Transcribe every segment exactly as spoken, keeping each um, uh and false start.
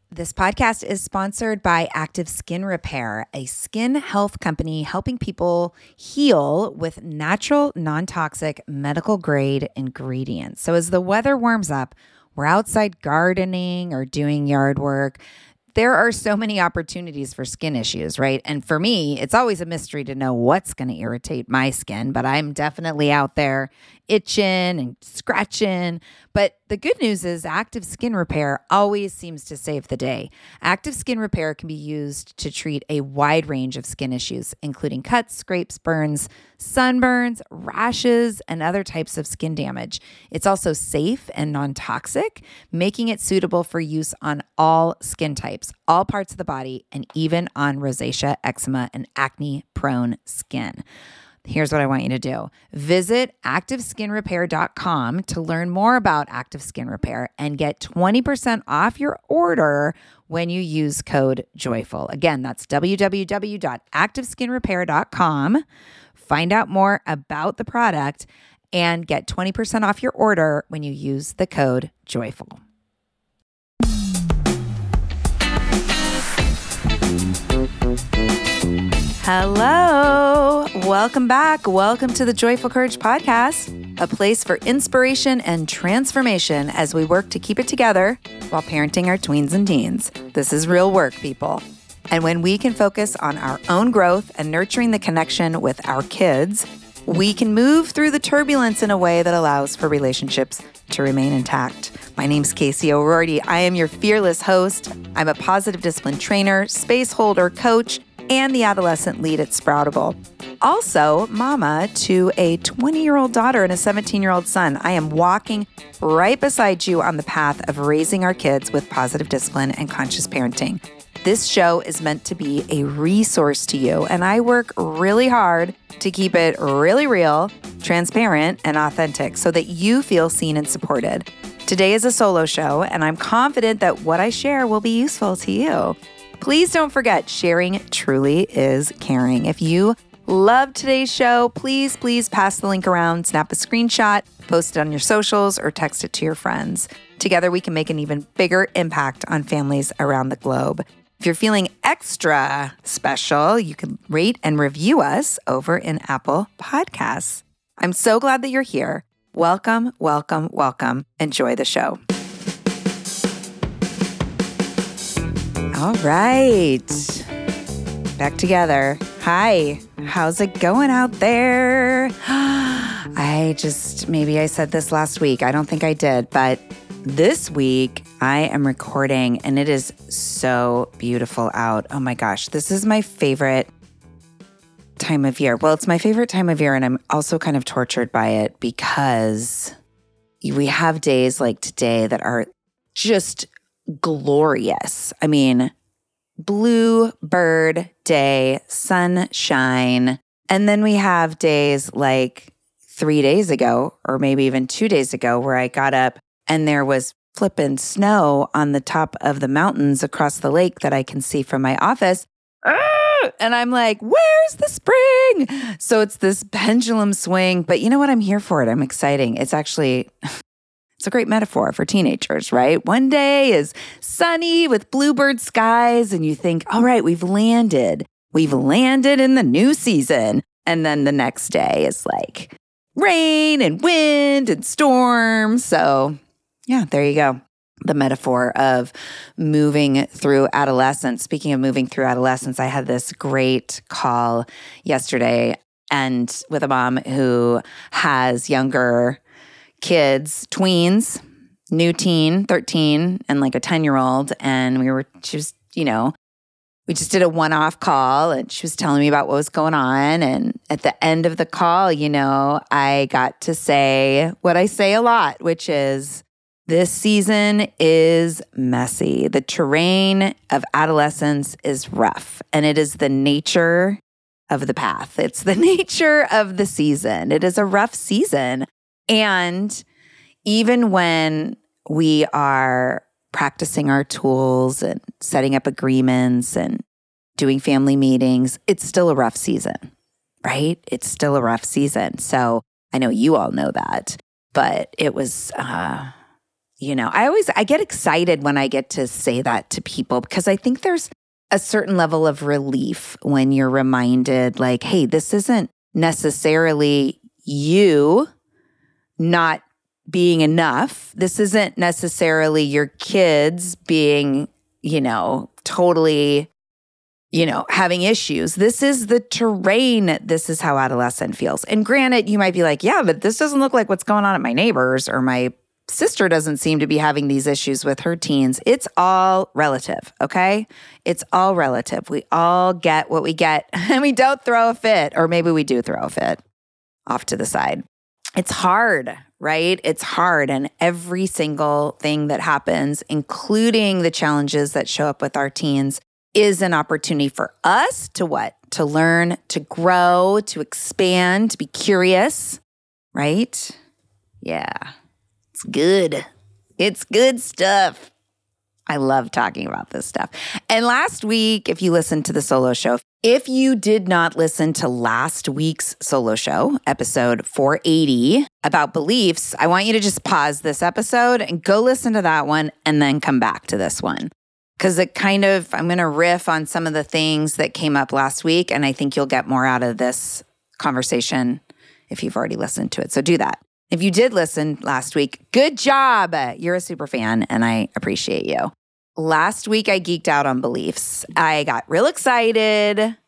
This podcast is sponsored by Active Skin Repair, a skin health company helping people heal with natural, non-toxic, medical-grade ingredients. So as the weather warms up, we're outside gardening or doing yard work. There are so many opportunities for skin issues, right? And for me, it's always a mystery to know what's going to irritate my skin, but I'm definitely out there itching and scratching. But the good news is Active Skin Repair always seems to save the day. Active Skin Repair can be used to treat a wide range of skin issues, including cuts, scrapes, burns, sunburns, rashes, and other types of skin damage. It's also safe and non-toxic, making it suitable for use on all skin types, all parts of the body, and even on rosacea, eczema, and acne-prone skin. Here's what I want you to do. Visit active skin repair dot com to learn more about Active Skin Repair and get twenty percent off your order when you use code JOYFUL. Again, that's w w w dot active skin repair dot com. Find out more about the product and get twenty percent off your order when you use the code JOYFUL. Hello, welcome back. Welcome to the Joyful Courage Podcast, a place for inspiration and transformation as we work to keep it together while parenting our tweens and teens. This is real work, people. And when we can focus on our own growth and nurturing the connection with our kids, we can move through the turbulence in a way that allows for relationships to remain intact. My name's Casey O'Rourke. I am your fearless host. I'm a positive discipline trainer, space holder, coach, and the adolescent lead at Sproutable. Also, mama to a twenty-year-old daughter and a seventeen-year-old son. I am walking right beside you on the path of raising our kids with positive discipline and conscious parenting. This show is meant to be a resource to you, and I work really hard to keep it really real, transparent, and authentic so that you feel seen and supported. Today is a solo show, and I'm confident that what I share will be useful to you. Please don't forget, sharing truly is caring. If you love today's show, please, please pass the link around, snap a screenshot, post it on your socials, or text it to your friends. Together, we can make an even bigger impact on families around the globe. If you're feeling extra special, you can rate and review us over in Apple Podcasts. I'm so glad that you're here. Welcome, welcome, welcome. Enjoy the show. All right, back together. Hi, how's it going out there? I just, maybe I said this last week. I don't think I did, but this week I am recording and it is so beautiful out. Oh my gosh, this is my favorite time of year. Well, it's my favorite time of year and I'm also kind of tortured by it because we have days like today that are just glorious. I mean, blue bird day, sunshine. And then we have days like three days ago, or maybe even two days ago, where I got up and there was flippin' snow on the top of the mountains across the lake that I can see from my office. Ah! And I'm like, where's the spring? So it's this pendulum swing. But you know what? I'm here for it. I'm exciting. It's actually... It's a great metaphor for teenagers, right? One day is sunny with bluebird skies and you think, all right, we've landed. We've landed in the new season. And then the next day is like rain and wind and storm. So yeah, there you go. The metaphor of moving through adolescence. Speaking of moving through adolescence, I had this great call yesterday and with a mom who has younger kids, tweens, new teen, thirteen, and like a ten-year-old. And we were, she was, you know, we just did a one-off call and she was telling me about what was going on. And at the end of the call, you know, I got to say what I say a lot, which is this season is messy. The terrain of adolescence is rough and it is the nature of the path. It's the nature of the season. It is a rough season. And even when we are practicing our tools and setting up agreements and doing family meetings, it's still a rough season, right? It's still a rough season. So I know you all know that, but it was, uh, You know, I always, I get excited when I get to say that to people because I think there's a certain level of relief when you're reminded like, hey, this isn't necessarily you not being enough. This isn't necessarily your kids being, you know, totally, you know, having issues. This is the terrain. This is how adolescent feels. And granted, you might be like, yeah, but this doesn't look like what's going on at my neighbors, or my sister doesn't seem to be having these issues with her teens. It's all relative, okay? It's all relative. We all get what we get, and we don't throw a fit, or maybe we do throw a fit off to the side. It's hard, right? It's hard. And every single thing that happens, including the challenges that show up with our teens, is an opportunity for us to what? To learn, to grow, to expand, to be curious, right? Yeah. It's good. It's good stuff. I love talking about this stuff. And last week, if you listened to the solo show, if you did not listen to last week's solo show, episode four eighty, about beliefs, I want you to just pause this episode and go listen to that one and then come back to this one. Because it kind of, I'm going to riff on some of the things that came up last week, and I think you'll get more out of this conversation if you've already listened to it. So do that. If you did listen last week, good job. You're a super fan, and I appreciate you. Last week, I geeked out on beliefs. I got real excited,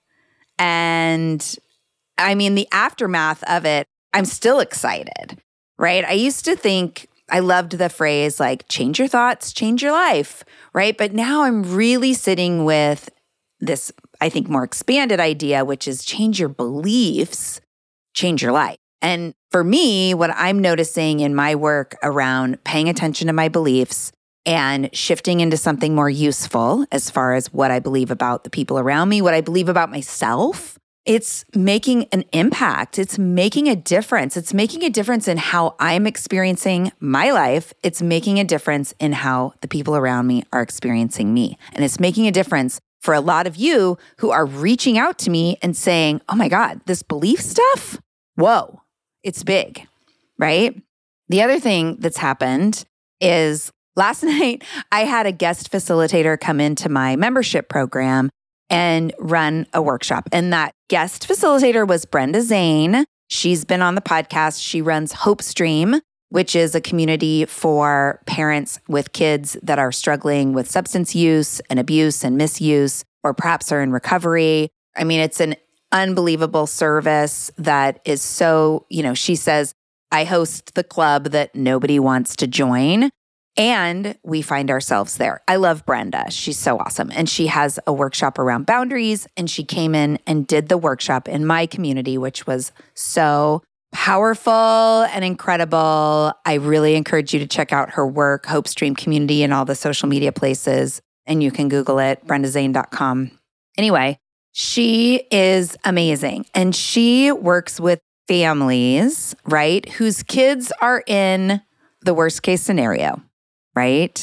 and I mean, the aftermath of it, I'm still excited, right? I used to think, I loved the phrase like, change your thoughts, change your life, right? But now I'm really sitting with this, I think, more expanded idea, which is change your beliefs, change your life. And for me, what I'm noticing in my work around paying attention to my beliefs and shifting into something more useful as far as what I believe about the people around me, what I believe about myself, it's making an impact. It's making a difference. It's making a difference in how I'm experiencing my life. It's making a difference in how the people around me are experiencing me. And it's making a difference for a lot of you who are reaching out to me and saying, oh my God, this belief stuff, whoa. It's big, right? The other thing that's happened is last night I had a guest facilitator come into my membership program and run a workshop. And that guest facilitator was Brenda Zane. She's been on the podcast. She runs Hope Stream, which is a community for parents with kids that are struggling with substance use and abuse and misuse, or perhaps are in recovery. I mean, it's an unbelievable service that is so, you know, she says, I host the club that nobody wants to join, and we find ourselves there. I love Brenda. She's so awesome. And she has a workshop around boundaries, and she came in and did the workshop in my community, which was so powerful and incredible. I really encourage you to check out her work, Hope Stream Community, and all the social media places, and you can Google it, brenda zane dot com. Anyway, she is amazing, and she works with families, right, whose kids are in the worst case scenario, right?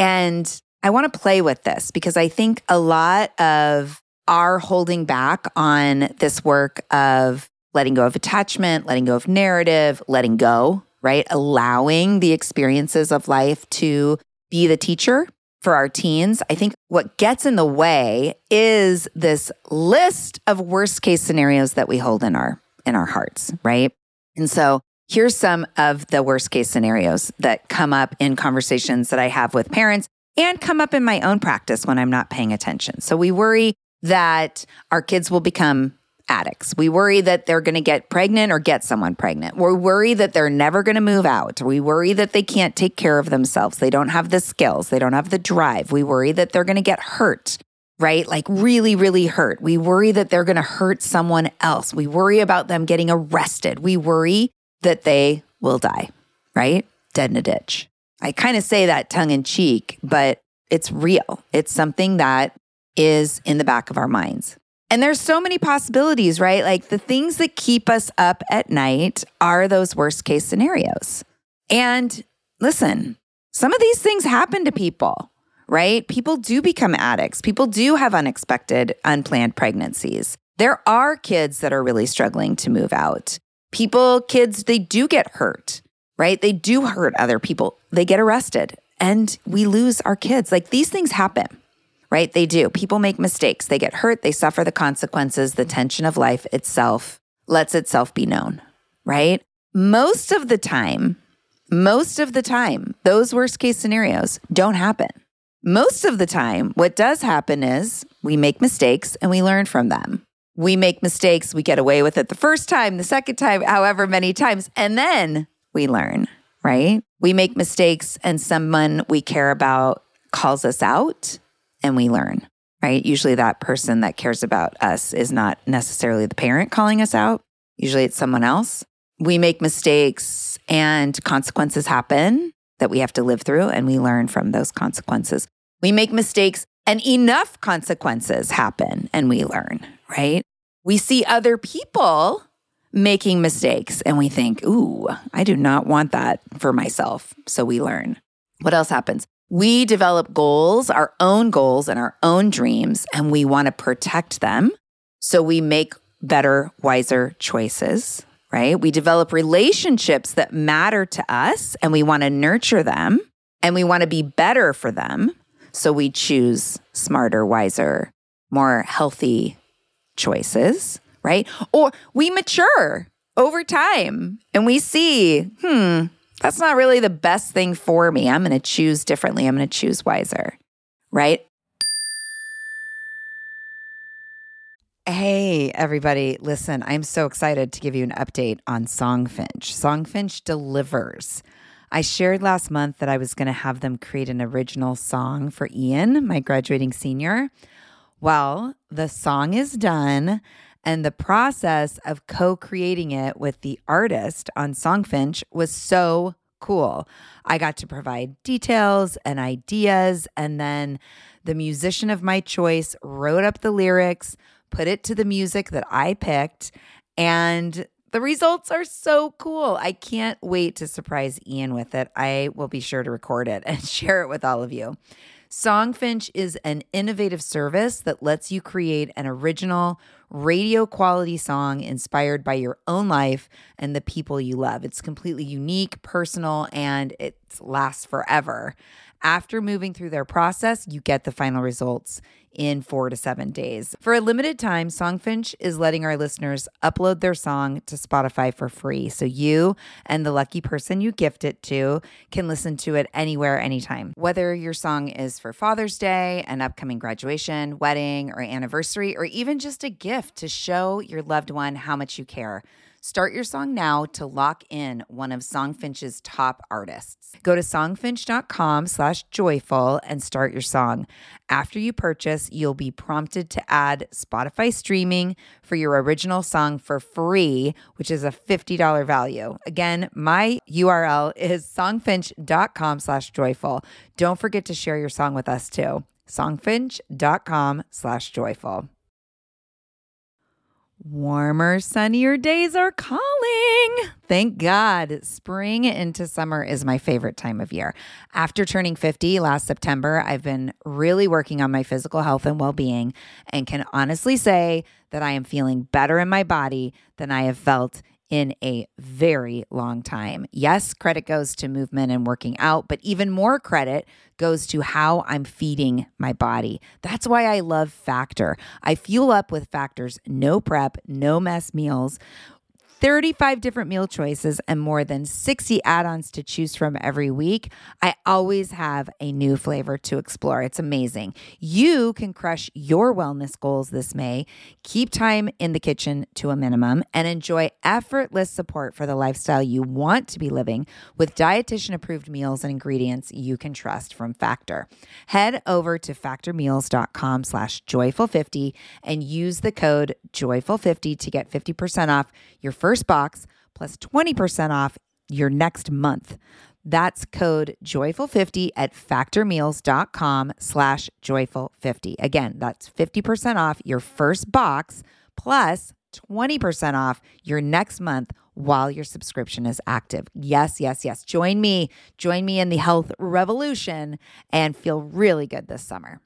And I want to play with this because I think a lot of our holding back on this work of letting go of attachment, letting go of narrative, letting go, right? Allowing the experiences of life to be the teacher for our teens. I think what gets in the way is this list of worst case scenarios that we hold in our in our hearts, right? And so here's some of the worst case scenarios that come up in conversations that I have with parents and come up in my own practice when I'm not paying attention. So we worry that our kids will become addicts. We worry that they're going to get pregnant or get someone pregnant. We worry that they're never going to move out. We worry that they can't take care of themselves. They don't have the skills. They don't have the drive. We worry that they're going to get hurt, right? Like really, really hurt. We worry that they're going to hurt someone else. We worry about them getting arrested. We worry that they will die, right? Dead in a ditch. I kind of say that tongue in cheek, but it's real. It's something that is in the back of our minds. And there's so many possibilities, right? Like the things that keep us up at night are those worst case scenarios. And listen, some of these things happen to people, right? People do become addicts. People do have unexpected, unplanned pregnancies. There are kids that are really struggling to move out. People, kids, they do get hurt. right? They do hurt other people. They get arrested and we lose our kids. Like these things happen, right? They do. People make mistakes. They get hurt. They suffer the consequences. The tension of life itself lets itself be known, right? Most of the time, most of the time, those worst case scenarios don't happen. Most of the time, what does happen is we make mistakes and we learn from them. We make mistakes, we get away with it the first time, the second time, however many times, and then we learn, right? We make mistakes and someone we care about calls us out and we learn, right? Usually that person that cares about us is not necessarily the parent calling us out. Usually it's someone else. We make mistakes and consequences happen that we have to live through and we learn from those consequences. We make mistakes and enough consequences happen and we learn, right? We see other people making mistakes and we think, ooh, I do not want that for myself. So we learn. What else happens? We develop goals, our own goals and our own dreams, and we want to protect them. So we make better, wiser choices, right? We develop relationships that matter to us and we want to nurture them and we want to be better for them. So we choose smarter, wiser, more healthy choices, right? Or we mature over time and we see, hmm, that's not really the best thing for me. I'm going to choose differently. I'm going to choose wiser, right? Hey, everybody. Listen, I'm so excited to give you an update on Songfinch. Songfinch delivers. I shared last month that I was going to have them create an original song for Ian, my graduating senior. Well, the song is done, and the process of co-creating it with the artist on Songfinch was so cool. I got to provide details and ideas, and then the musician of my choice wrote up the lyrics, put it to the music that I picked, and the results are so cool. I can't wait to surprise Ian with it. I will be sure to record it and share it with all of you. Songfinch is an innovative service that lets you create an original radio quality song inspired by your own life and the people you love. It's completely unique, personal, and it lasts forever. After moving through their process, you get the final results in four to seven days. For a limited time, Songfinch is letting our listeners upload their song to Spotify for free. So you and the lucky person you gift it to can listen to it anywhere, anytime. Whether your song is for Father's Day, an upcoming graduation, wedding, or anniversary, or even just a gift to show your loved one how much you care. Start your song now to lock in one of Songfinch's top artists. Go to songfinch.com slash joyful and start your song. After you purchase, you'll be prompted to add Spotify streaming for your original song for free, which is a fifty dollars value. Again, my U R L is songfinch.com slash joyful. Don't forget to share your song with us too. songfinch.com slash joyful. Warmer, sunnier days are calling. Thank God. Spring into summer is my favorite time of year. After turning fifty last September, I've been really working on my physical health and well-being and can honestly say that I am feeling better in my body than I have felt in a very long time. Yes, credit goes to movement and working out, but even more credit goes to how I'm feeding my body. That's why I love Factor. I fuel up with Factor's no prep, no mess meals, thirty-five different meal choices, and more than sixty add-ons to choose from every week. I always have a new flavor to explore. It's amazing. You can crush your wellness goals this May, keep time in the kitchen to a minimum, and enjoy effortless support for the lifestyle you want to be living with dietitian-approved meals and ingredients you can trust from Factor. Head over to factormeals.com slash joyful50 and use the code joyful fifty to get fifty percent off your first First box plus twenty percent off your next month. That's code joyful fifty at factormeals.com slash joyful50. Again, that's fifty percent off your first box plus twenty percent off your next month while your subscription is active. Yes, yes, yes. Join me. Join me in the health revolution and feel really good this summer.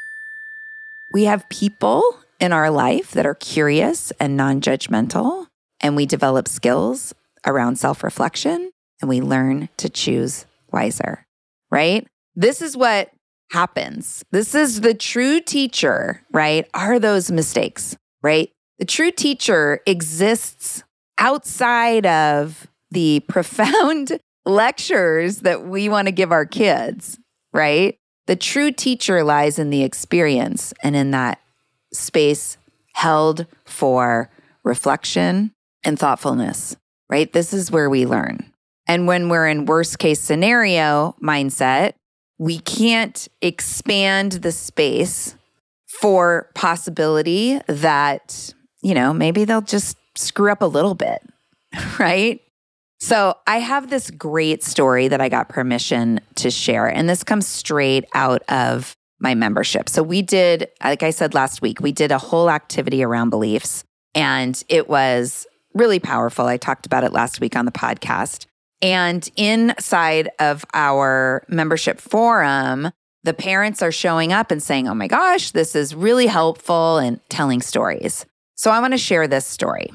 We have people in our life that are curious and non-judgmental. and we develop skills around self-reflection, and we learn to choose wiser, right? This is what happens. This is the true teacher, right? Are those mistakes, right? The true teacher exists outside of the profound lectures that we want to give our kids, right? The true teacher lies in the experience and in that space held for reflection and thoughtfulness, right? This is where we learn. And when we're in worst case scenario mindset, we can't expand the space for possibility that, you know, maybe they'll just screw up a little bit, right? So I have this great story that I got permission to share, and this comes straight out of my membership. So we did, like I said last week, we did a whole activity around beliefs, and it was really powerful. I talked about it last week on the podcast. And inside of our membership forum, the parents are showing up and saying, oh my gosh, this is really helpful, and telling stories. So I want to share this story.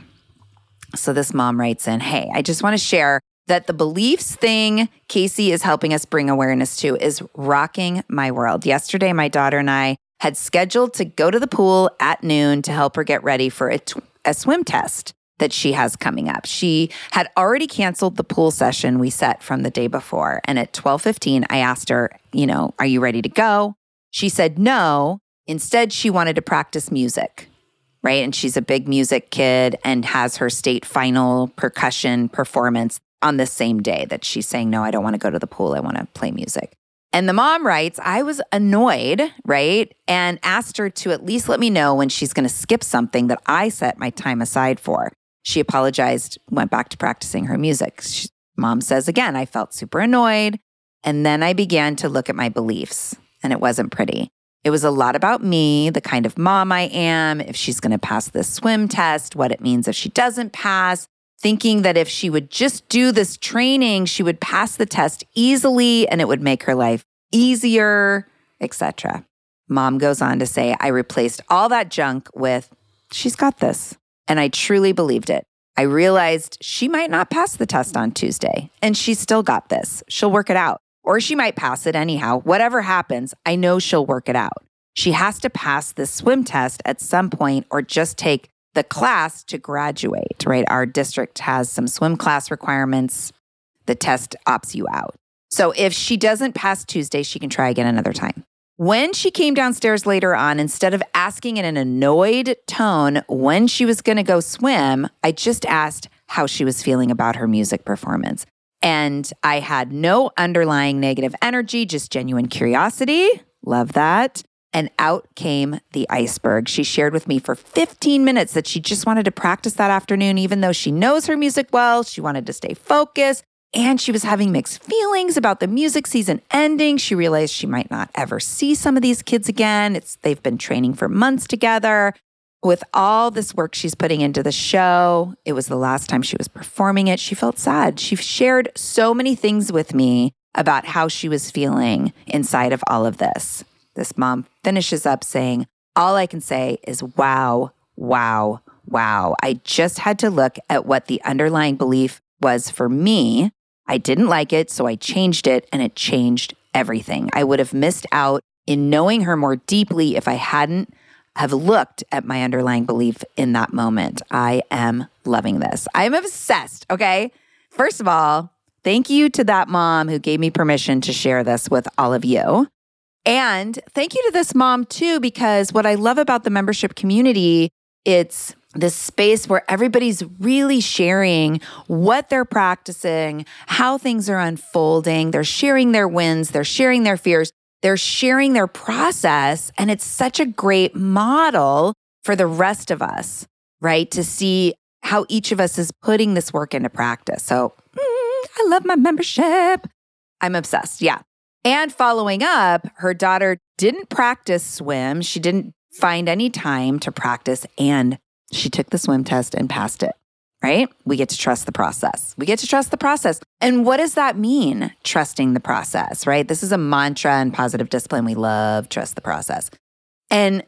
So this mom writes in, hey, I just want to share that the beliefs thing Casey is helping us bring awareness to is rocking my world. Yesterday, my daughter and I had scheduled to go to the pool at noon to help her get ready for a, t- a swim test that she has coming up. She had already canceled the pool session we set from the day before. And at twelve fifteen, I asked her, you know, are you ready to go? She said no. Instead, she wanted to practice music. Right? And she's a big music kid and has her state final percussion performance on the same day that she's saying, no, I don't want to go to the pool. I want to play music. And the mom writes, I was annoyed, right? And asked her to at least let me know when she's going to skip something that I set my time aside for. She apologized, went back to practicing her music. She, mom says, again, I felt super annoyed. And then I began to look at my beliefs, and it wasn't pretty. It was a lot about me, the kind of mom I am, if she's going to pass this swim test, what it means if she doesn't pass, thinking that if she would just do this training, she would pass the test easily and it would make her life easier, et cetera. Mom goes on to say, I replaced all that junk with, she's got this. And I truly believed it. I realized she might not pass the test on Tuesday, and she's still got this. She'll work it out. Or she might pass it anyhow. Whatever happens, I know she'll work it out. She has to pass this swim test at some point or just take the class to graduate, right? Our district has some swim class requirements. The test opts you out. So if she doesn't pass Tuesday, she can try again another time. When she came downstairs later on, instead of asking in an annoyed tone when she was going to go swim, I just asked how she was feeling about her music performance. And I had no underlying negative energy, just genuine curiosity. Love that. And out came the iceberg. She shared with me for fifteen minutes that she just wanted to practice that afternoon, even though she knows her music well. She wanted to stay focused. And she was having mixed feelings about the music season ending. She realized she might not ever see some of these kids again. It's they've been training for months together. With all this work she's putting into the show, it was the last time she was performing it. She felt sad. She shared so many things with me about how she was feeling inside of all of this. This mom finishes up saying, all I can say is, wow, wow, wow. I just had to look at what the underlying belief was for me. I didn't like it, so I changed it, and it changed everything. I would have missed out in knowing her more deeply if I hadn't have looked at my underlying belief in that moment. I am loving this. I'm obsessed, okay? First of all, thank you to that mom who gave me permission to share this with all of you. And thank you to this mom too, because what I love about the membership community, it's this space where everybody's really sharing what they're practicing, how things are unfolding. They're sharing their wins. They're sharing their fears. They're sharing their process, and it's such a great model for the rest of us, right? To see how each of us is putting this work into practice. So mm, I love my membership. I'm obsessed, yeah. And following up, her daughter didn't practice swim. She didn't find any time to practice, and she took the swim test and passed it. Right? We get to trust the process. We get to trust the process. And what does that mean, trusting the process, right? This is a mantra in positive discipline. We love trust the process. And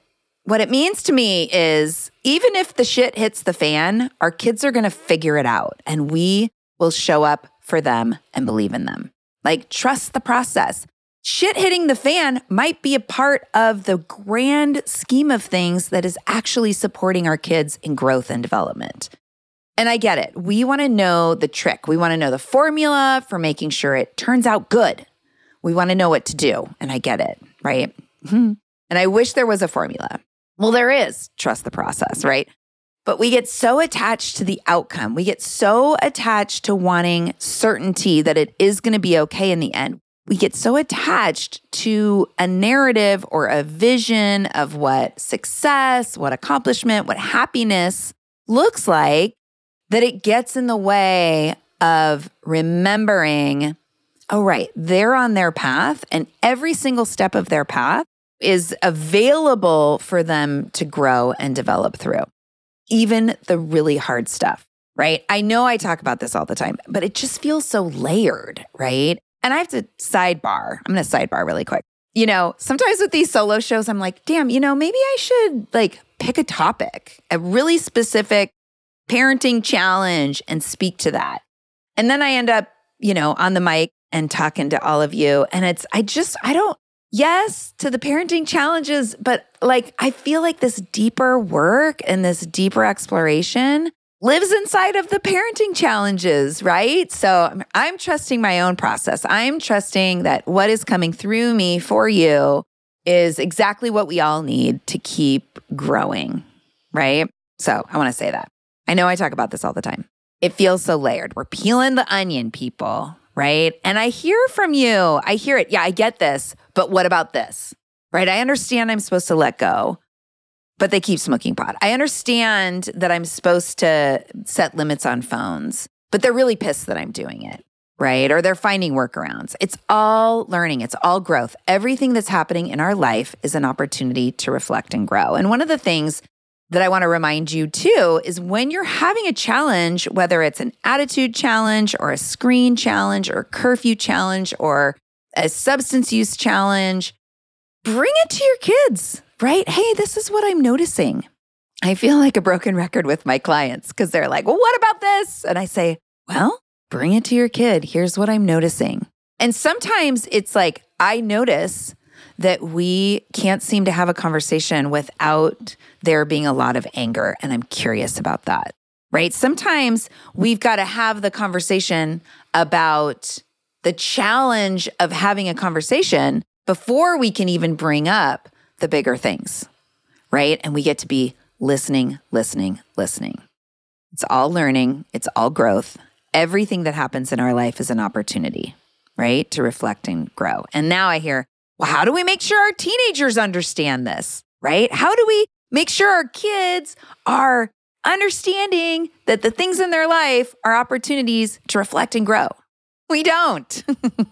What it means to me is even if the shit hits the fan, our kids are going to figure it out and we will show up for them and believe in them. Like, trust the process. Shit hitting the fan might be a part of the grand scheme of things that is actually supporting our kids in growth and development. And I get it. We want to know the trick. We want to know the formula for making sure it turns out good. We want to know what to do. And I get it, right? And I wish there was a formula. Well, there is. Trust the process, right? But we get so attached to the outcome. We get so attached to wanting certainty that it is going to be okay in the end. We get so attached to a narrative or a vision of what success, what accomplishment, what happiness looks like that it gets in the way of remembering, oh, right, they're on their path and every single step of their path is available for them to grow and develop through. Even the really hard stuff, right? I know I talk about this all the time, but it just feels so layered, right? And I have to sidebar. I'm going to sidebar really quick. You know, sometimes with these solo shows, I'm like, damn, you know, maybe I should like pick a topic, a really specific parenting challenge and speak to that. And then I end up, you know, on the mic and talking to all of you. And it's, I just, I don't, yes to the parenting challenges, but like, I feel like this deeper work and this deeper exploration lives inside of the parenting challenges, right? So I'm, I'm trusting my own process. I'm trusting that what is coming through me for you is exactly what we all need to keep growing, right? So I want to say that. I know I talk about this all the time. It feels so layered. We're peeling the onion, people, right? And I hear from you. I hear it. Yeah, I get this, but what about this, right? I understand I'm supposed to let go, but they keep smoking pot. I understand that I'm supposed to set limits on phones, but they're really pissed that I'm doing it, right? Or they're finding workarounds. It's all learning. It's all growth. Everything that's happening in our life is an opportunity to reflect and grow. And one of the things that I want to remind you too is when you're having a challenge, whether it's an attitude challenge or a screen challenge or a curfew challenge or a substance use challenge, bring it to your kids, right? Hey, this is what I'm noticing. I feel like a broken record with my clients because they're like, well, what about this? And I say, well, bring it to your kid. Here's what I'm noticing. And sometimes it's like, I notice that we can't seem to have a conversation without there being a lot of anger. And I'm curious about that, right? Sometimes we've got to have the conversation about the challenge of having a conversation before we can even bring up the bigger things, right? And we get to be listening, listening, listening. It's all learning. It's all growth. Everything that happens in our life is an opportunity, right? To reflect and grow. And now I hear, well, how do we make sure our teenagers understand this, right? How do we make sure our kids are understanding that the things in their life are opportunities to reflect and grow? We don't.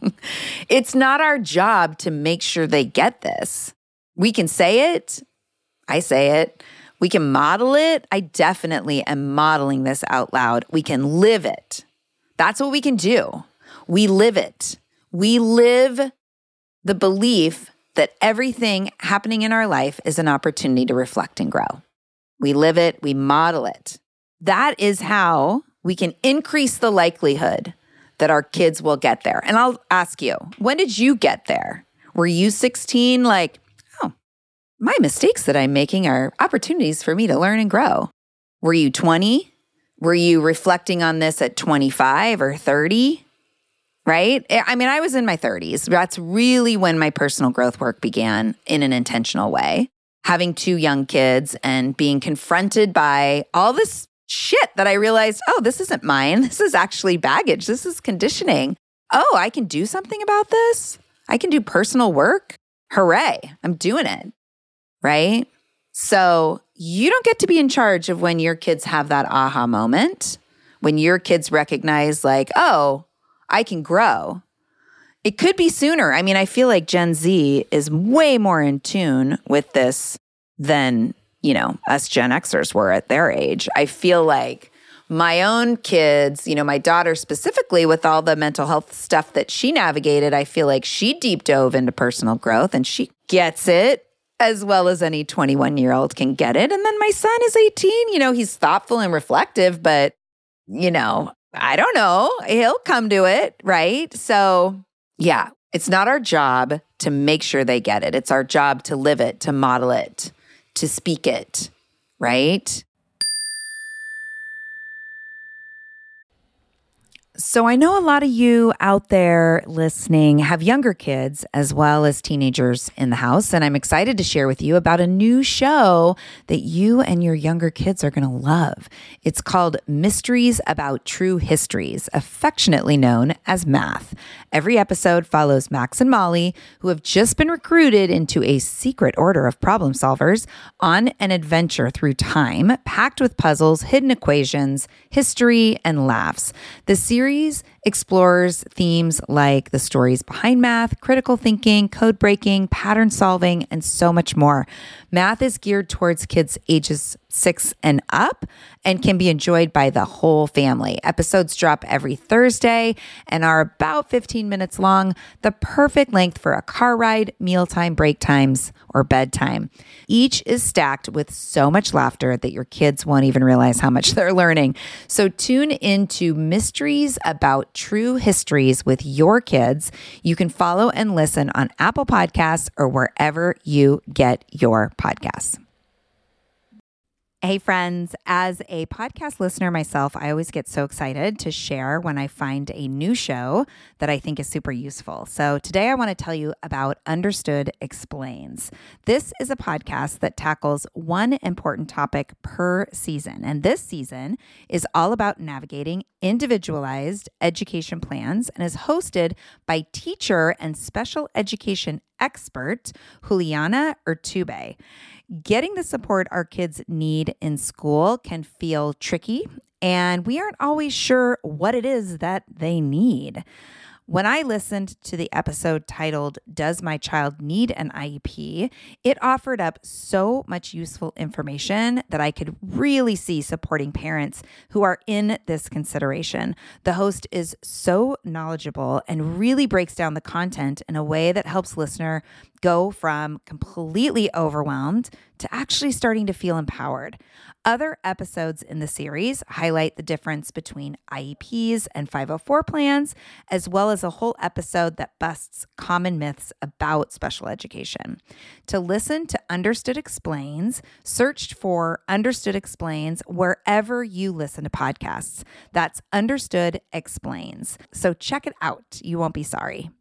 It's not our job to make sure they get this. We can say it. I say it. We can model it. I definitely am modeling this out loud. We can live it. That's what we can do. We live it. We live the belief that everything happening in our life is an opportunity to reflect and grow. We live it. We model it. That is how we can increase the likelihood that our kids will get there. And I'll ask you, when did you get there? Were you sixteen like, oh, my mistakes that I'm making are opportunities for me to learn and grow? Were you twenty? Were you reflecting on this at twenty-five or thirty? Right? I mean, I was in my thirties. That's really when my personal growth work began in an intentional way. Having two young kids and being confronted by all this shit that I realized, oh, this isn't mine. This is actually baggage. This is conditioning. Oh, I can do something about this. I can do personal work. Hooray. I'm doing it. Right? So you don't get to be in charge of when your kids have that aha moment, when your kids recognize like, oh, I can grow. It could be sooner. I mean, I feel like Gen Z is way more in tune with this than, you know, us Gen Xers were at their age. I feel like my own kids, you know, my daughter specifically with all the mental health stuff that she navigated, I feel like she deep dove into personal growth and she gets it as well as any twenty-one-year-old can get it. And then my son is eighteen. You know, he's thoughtful and reflective, but, you know, I don't know. He'll come to it, right? So, yeah, it's not our job to make sure they get it. It's our job to live it, to model it, to speak it, right? So I know a lot of you out there listening have younger kids as well as teenagers in the house, and I'm excited to share with you about a new show that you and your younger kids are going to love. It's called Mysteries About True Histories, affectionately known as Math. Every episode follows Max and Molly, who have just been recruited into a secret order of problem solvers on an adventure through time, packed with puzzles, hidden equations, history, and laughs. The series explores themes like the stories behind math, critical thinking, code breaking, pattern solving, and so much more. Math is geared towards kids ages six and up and can be enjoyed by the whole family. Episodes drop every Thursday and are about fifteen minutes long, the perfect length for a car ride, mealtime, break times, or bedtime. Each is stacked with so much laughter that your kids won't even realize how much they're learning. So tune into Mysteries About True Histories with your kids. You can follow and listen on Apple Podcasts or wherever you get your podcasts. Hey friends, as a podcast listener myself, I always get so excited to share when I find a new show that I think is super useful. So today I want to tell you about Understood Explains. This is a podcast that tackles one important topic per season. And this season is all about navigating individualized education plans and is hosted by teacher and special education expert Juliana Urtubey. Getting the support our kids need in school can feel tricky, and we aren't always sure what it is that they need. When I listened to the episode titled, Does My Child Need an I E P? It offered up so much useful information that I could really see supporting parents who are in this consideration. The host is so knowledgeable and really breaks down the content in a way that helps listener go from completely overwhelmed to actually starting to feel empowered. Other episodes in the series highlight the difference between I E Ps and five oh four plans, as well as a whole episode that busts common myths about special education. To listen to Understood Explains, search for Understood Explains wherever you listen to podcasts. That's Understood Explains. So check it out. You won't be sorry.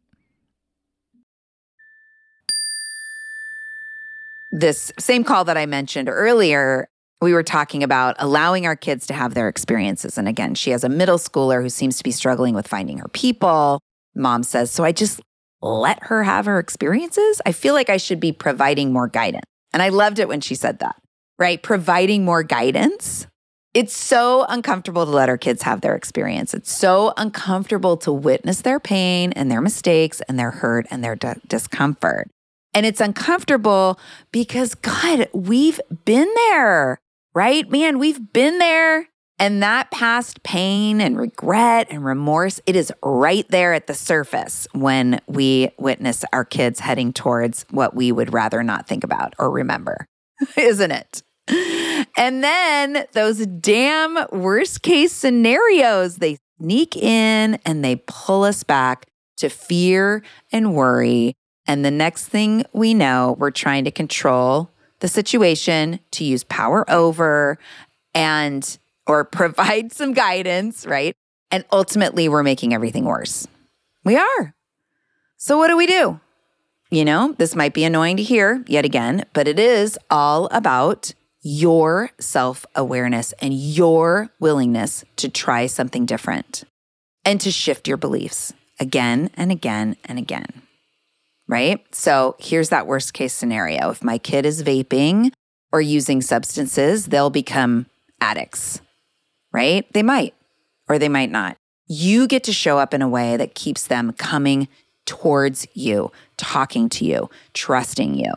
This same call that I mentioned earlier, we were talking about allowing our kids to have their experiences. And again, she has a middle schooler who seems to be struggling with finding her people. Mom says, so I just let her have her experiences? I feel like I should be providing more guidance. And I loved it when she said that, right? Providing more guidance. It's so uncomfortable to let our kids have their experience. It's so uncomfortable to witness their pain and their mistakes and their hurt and their d- discomfort. And it's uncomfortable because, God, we've been there, right? Man, we've been there. And that past pain and regret and remorse, it is right there at the surface when we witness our kids heading towards what we would rather not think about or remember, isn't it? And then those damn worst case scenarios, they sneak in and they pull us back to fear and worry. And the next thing we know, we're trying to control the situation, to use power over and or provide some guidance, right? And ultimately, we're making everything worse. We are. So what do we do? You know, this might be annoying to hear yet again, but it is all about your self-awareness and your willingness to try something different and to shift your beliefs again and again and again. Right? So here's that worst case scenario. If my kid is vaping or using substances, they'll become addicts, right? They might, or they might not. You get to show up in a way that keeps them coming towards you, talking to you, trusting you.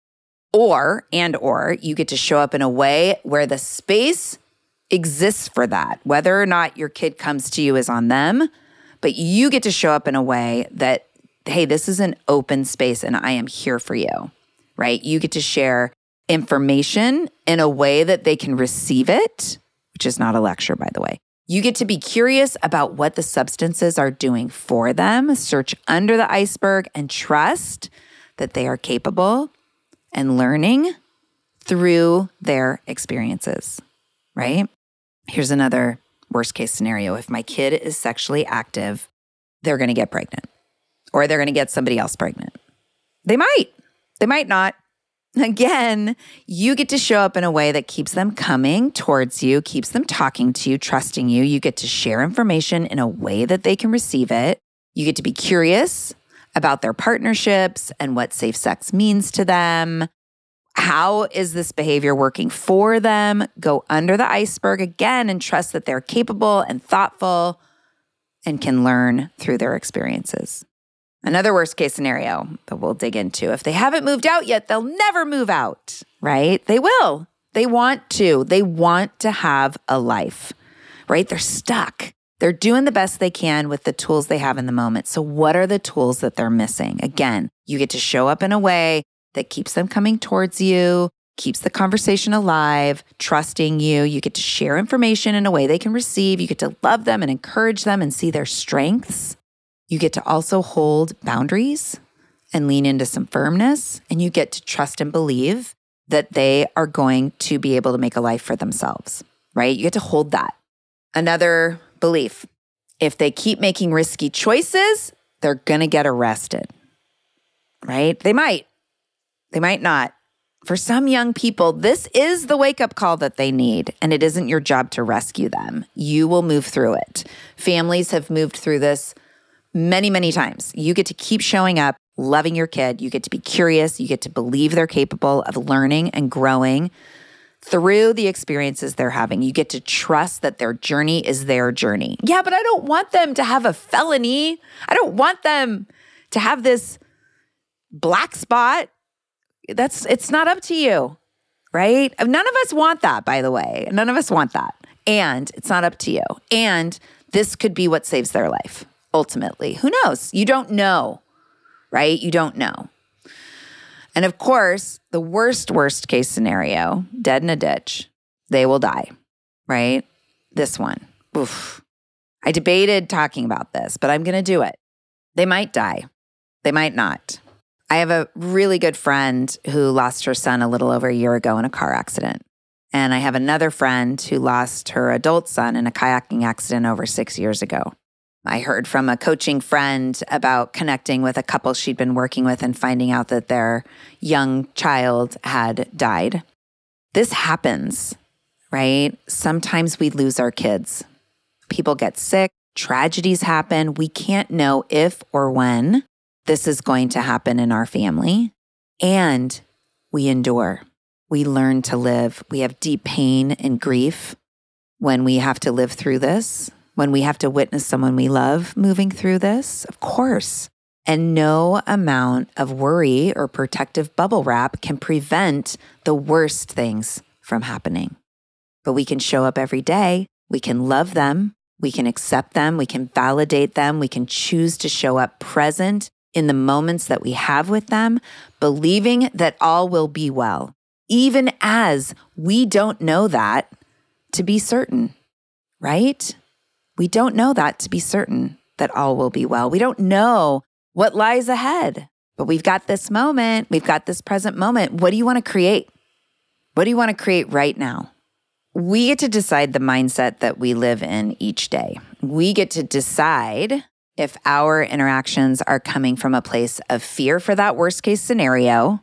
Or, and or, you get to show up in a way where the space exists for that. Whether or not your kid comes to you is on them, but you get to show up in a way that, hey, this is an open space and I am here for you, right? You get to share information in a way that they can receive it, which is not a lecture, by the way. You get to be curious about what the substances are doing for them, search under the iceberg, and trust that they are capable and learning through their experiences, right? Here's another worst case scenario. If my kid is sexually active, they're going to get pregnant or they're going to get somebody else pregnant. They might. They might not. Again, you get to show up in a way that keeps them coming towards you, keeps them talking to you, trusting you. You get to share information in a way that they can receive it. You get to be curious about their partnerships and what safe sex means to them. How is this behavior working for them? Go under the iceberg again and trust that they're capable and thoughtful and can learn through their experiences. Another worst case scenario that we'll dig into. If they haven't moved out yet, they'll never move out, right? They will. They want to. They want to have a life, right? They're stuck. They're doing the best they can with the tools they have in the moment. So what are the tools that they're missing? Again, you get to show up in a way that keeps them coming towards you, keeps the conversation alive, trusting you. You get to share information in a way they can receive. You get to love them and encourage them and see their strengths. You get to also hold boundaries and lean into some firmness, and you get to trust and believe that they are going to be able to make a life for themselves, right? You get to hold that. Another belief, if they keep making risky choices, they're going to get arrested, right? They might. They might not. For some young people, this is the wake-up call that they need, and it isn't your job to rescue them. You will move through it. Families have moved through this many, many times. You get to keep showing up, loving your kid. You get to be curious. You get to believe they're capable of learning and growing through the experiences they're having. You get to trust that their journey is their journey. Yeah, but I don't want them to have a felony. I don't want them to have this black spot. That's, it's not up to you, right? None of us want that, by the way. None of us want that. And it's not up to you. And this could be what saves their life. Ultimately, who knows? You don't know, right? You don't know. And of course, the worst, worst case scenario, dead in a ditch, they will die, right? This one. Oof. I debated talking about this, but I'm going to do it. They might die. They might not. I have a really good friend who lost her son a little over a year ago in a car accident. And I have another friend who lost her adult son in a kayaking accident over six years ago. I heard from a coaching friend about connecting with a couple she'd been working with and finding out that their young child had died. This happens, right? Sometimes we lose our kids. People get sick, tragedies happen. We can't know if or when this is going to happen in our family. And we endure. We learn to live. We have deep pain and grief when we have to live through this. When we have to witness someone we love moving through this, of course. And no amount of worry or protective bubble wrap can prevent the worst things from happening. But we can show up every day. We can love them. We can accept them. We can validate them. We can choose to show up present in the moments that we have with them, believing that all will be well, even as we don't know that to be certain, right? We don't know that to be certain that all will be well. We don't know what lies ahead, but we've got this moment. We've got this present moment. What do you want to create? What do you want to create right now? We get to decide the mindset that we live in each day. We get to decide if our interactions are coming from a place of fear for that worst case scenario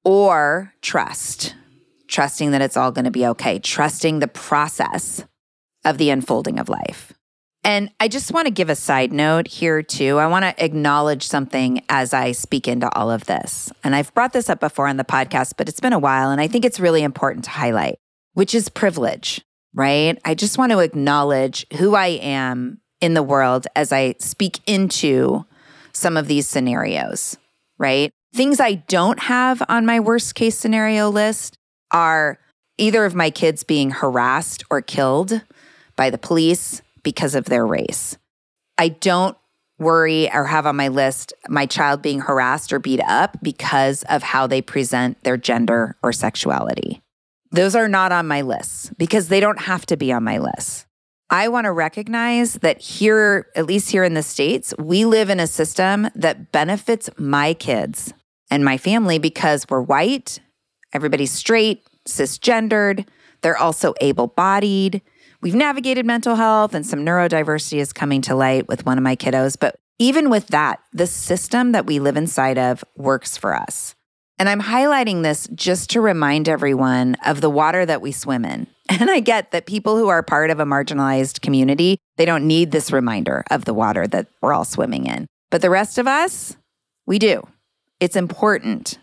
or trust, trusting that it's all going to be okay, trusting the process of the unfolding of life. And I just want to give a side note here too. I want to acknowledge something as I speak into all of this. And I've brought this up before on the podcast, but it's been a while. And I think it's really important to highlight, which is privilege, right? I just want to acknowledge who I am in the world as I speak into some of these scenarios, right? Things I don't have on my worst case scenario list are either of my kids being harassed or killed by the police because of their race. I don't worry or have on my list my child being harassed or beat up because of how they present their gender or sexuality. Those are not on my list because they don't have to be on my list. I want to recognize that here, at least here in the States, we live in a system that benefits my kids and my family because we're white, everybody's straight, cisgendered, they're also able-bodied. We've navigated mental health and some neurodiversity is coming to light with one of my kiddos. But even with that, the system that we live inside of works for us. And I'm highlighting this just to remind everyone of the water that we swim in. And I get that people who are part of a marginalized community, they don't need this reminder of the water that we're all swimming in. But the rest of us, we do. It's important,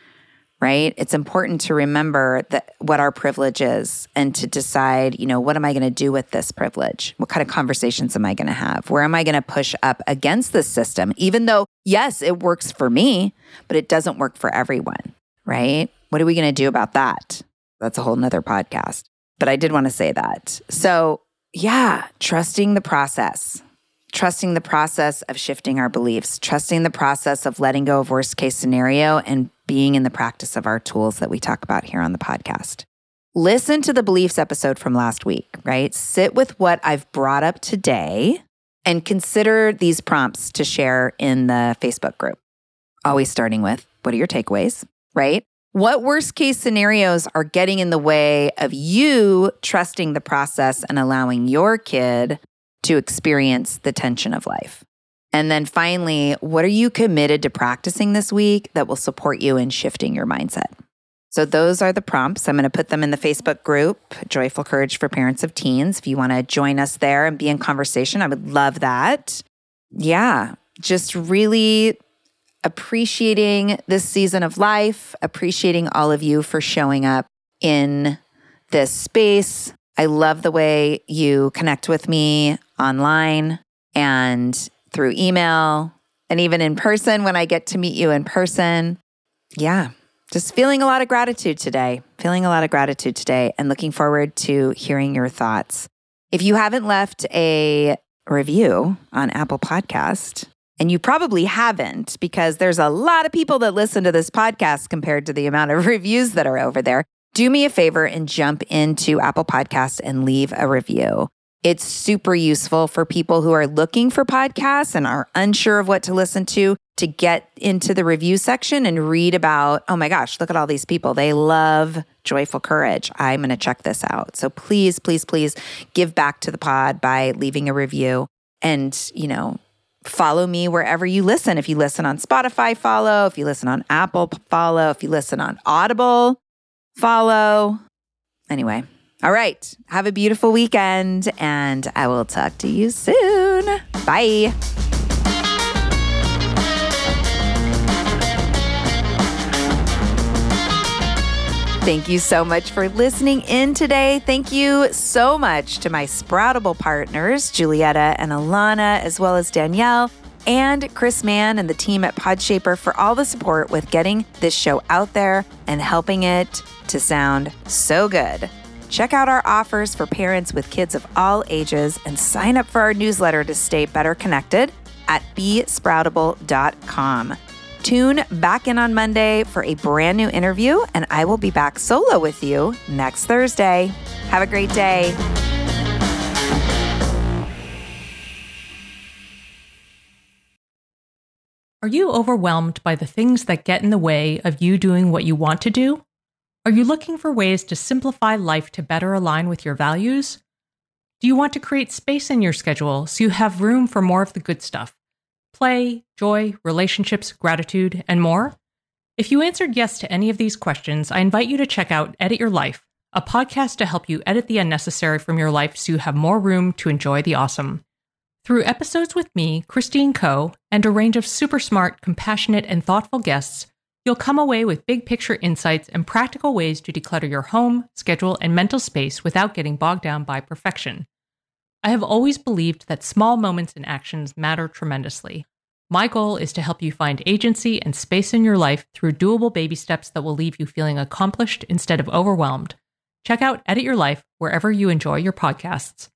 right? It's important to remember that what our privilege is and to decide, you know, what am I going to do with this privilege? What kind of conversations am I going to have? Where am I going to push up against this system? Even though, yes, it works for me, but it doesn't work for everyone, right? What are we going to do about that? That's a whole nother podcast. But I did want to say that. So yeah, trusting the process. Trusting the process of shifting our beliefs, trusting the process of letting go of worst case scenario and being in the practice of our tools that we talk about here on the podcast. Listen to the beliefs episode from last week, right? Sit with what I've brought up today and consider these prompts to share in the Facebook group. Always starting with, what are your takeaways, right? What worst case scenarios are getting in the way of you trusting the process and allowing your kid to experience the tension of life? And then finally, what are you committed to practicing this week that will support you in shifting your mindset? So those are the prompts. I'm going to put them in the Facebook group, Joyful Courage for Parents of Teens. If you want to join us there and be in conversation, I would love that. Yeah, just really appreciating this season of life, appreciating all of you for showing up in this space. I love the way you connect with me online and through email and even in person when I get to meet you in person. Yeah, just feeling a lot of gratitude today, feeling a lot of gratitude today and looking forward to hearing your thoughts. If you haven't left a review on Apple Podcast, and you probably haven't because there's a lot of people that listen to this podcast compared to the amount of reviews that are over there, do me a favor and jump into Apple Podcasts and leave a review. It's super useful for people who are looking for podcasts and are unsure of what to listen to, to get into the review section and read about, oh my gosh, look at all these people. They love Joyful Courage. I'm going to check this out. So please, please, please give back to the pod by leaving a review and, you know, follow me wherever you listen. If you listen on Spotify, follow. If you listen on Apple, follow. If you listen on Audible, follow. Anyway, all right. Have a beautiful weekend, and I will talk to you soon. Bye. Thank you so much for listening in today. Thank you so much to my Sproutable partners, Julietta and Alana, as well as Danielle and Chris Mann and the team at Podshaper for all the support with getting this show out there and helping it to sound so good. Check out our offers for parents with kids of all ages and sign up for our newsletter to stay better connected at be sproutable dot com. Tune back in on Monday for a brand new interview, and I will be back solo with you next Thursday. Have a great day. Are you overwhelmed by the things that get in the way of you doing what you want to do? Are you looking for ways to simplify life to better align with your values? Do you want to create space in your schedule so you have room for more of the good stuff? Play, joy, relationships, gratitude, and more? If you answered yes to any of these questions, I invite you to check out Edit Your Life, a podcast to help you edit the unnecessary from your life so you have more room to enjoy the awesome. Through episodes with me, Christine Coe, and a range of super smart, compassionate, and thoughtful guests, you'll come away with big picture insights and practical ways to declutter your home, schedule, and mental space without getting bogged down by perfection. I have always believed that small moments and actions matter tremendously. My goal is to help you find agency and space in your life through doable baby steps that will leave you feeling accomplished instead of overwhelmed. Check out Edit Your Life wherever you enjoy your podcasts.